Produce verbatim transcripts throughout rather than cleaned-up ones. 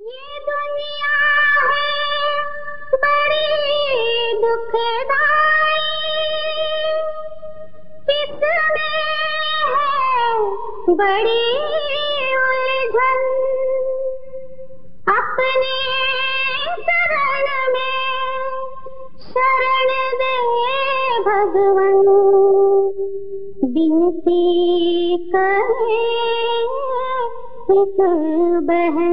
ये दुनिया है बड़ी दुखदाई, किसमें है बड़ी उलझन, अपने शरण में शरण दे भगवन, बिनती करे एक बहन।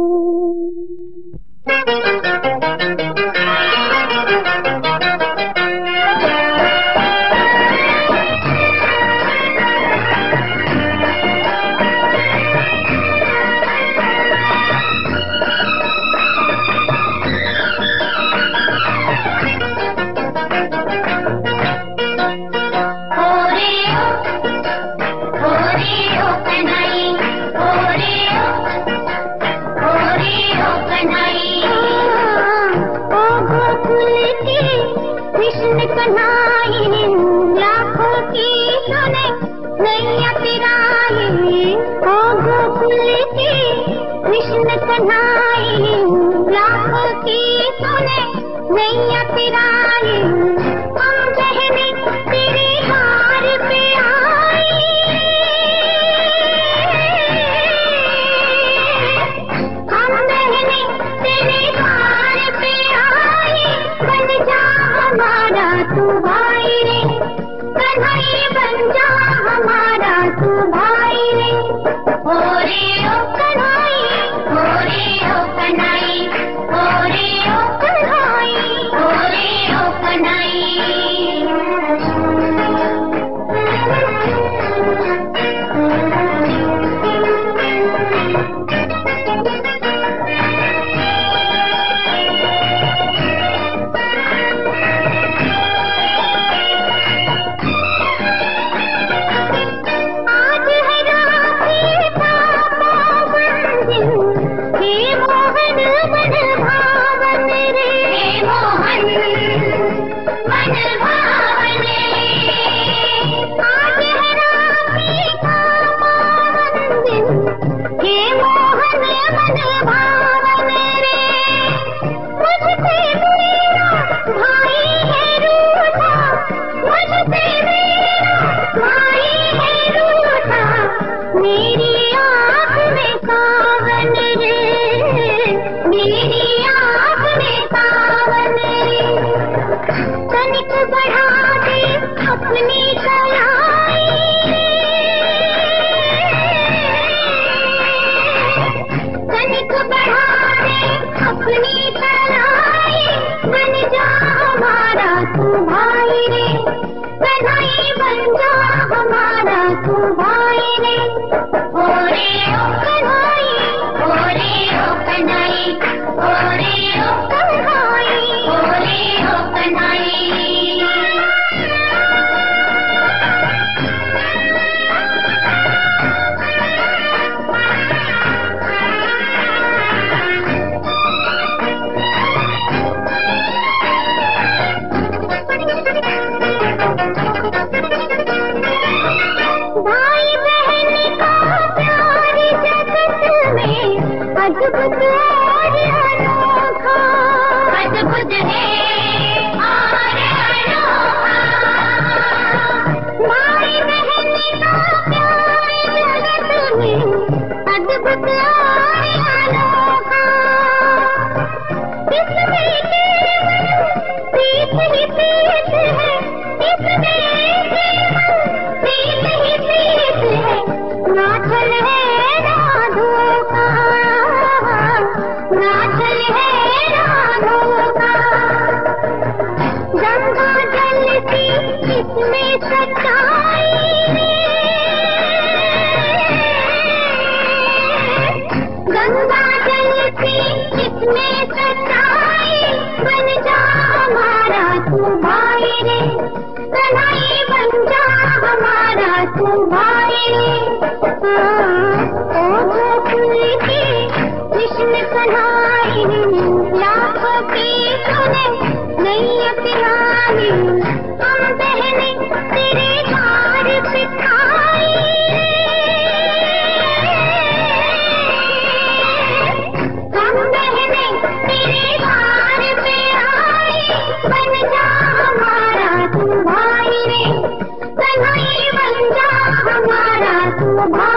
कृष्ण कन्हाई लाखों की सुने नैया पिराई, ओ गोकुल की कृष्ण कन्हाई लाखों की सुने नैया पिराई, हम बहने तेरे हार पे आई, हम बहने तेरे हार पे आई, बन जा हमारा तू भाई रे, कन्हैया बन जा हमारा तू भाई रे। हो रे ओ कन्हैया, हो रे ओ कन्हैया, हो रे ओ कन्हैया, हो रे ओ कन्हैया। मेरी आँख में सावन रे, मेरी आँख में सावन रे, तनिक बढ़ा दे अपनी कलाई, तनिक बढ़ा दे अपनी कलाई, बन जा हमारा तू भाई रे, कन्हैया बन जा हमारा तू भाई रे। हो रे ओ कन्हैया, हो रे ओ कन्हैया, हो रे ओ कन्हैया, हो रे ओ कन्हैया। भाई बहन का प्यार जगत में अद्भुत और अनोखा, अद्भुत है और अनोखा, भाई बहन का प्यार जगत में अद्भुत और अनोखा, इसमें केवल प्रीत ही प्रीत है, इसमें नाचल है राधों का, नाचल है राधों का, गंगा जल की इसमें सच्चाई, गंगा जल की इसमें सच्चाई, बन जा हमारा तू भाई रे, कन्हैया बन जा हमारा तू भाई रे। ओ गोकुल की कृष्ण कन्हाई लाखों की सुने नैया पिराई, हम बहने तेरे हार पे आई, हम भाई